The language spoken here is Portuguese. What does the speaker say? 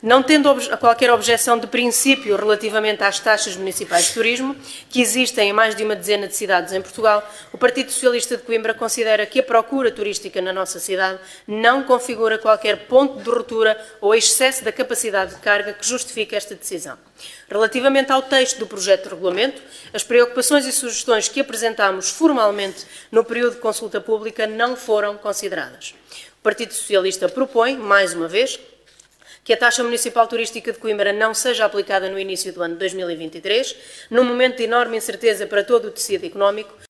Não tendo qualquer objeção de princípio relativamente às taxas municipais de turismo, que existem em mais de uma dezena de cidades em Portugal, o Partido Socialista de Coimbra considera que a procura turística na nossa cidade não configura qualquer ponto de ruptura ou excesso da capacidade de carga que justifique esta decisão. Relativamente ao texto do projeto de regulamento, as preocupações e sugestões que apresentámos formalmente no período de consulta pública não foram consideradas. O Partido Socialista propõe, mais uma vez, que a taxa municipal turística de Coimbra não seja aplicada no início do ano de 2023, num momento de enorme incerteza para todo o tecido económico,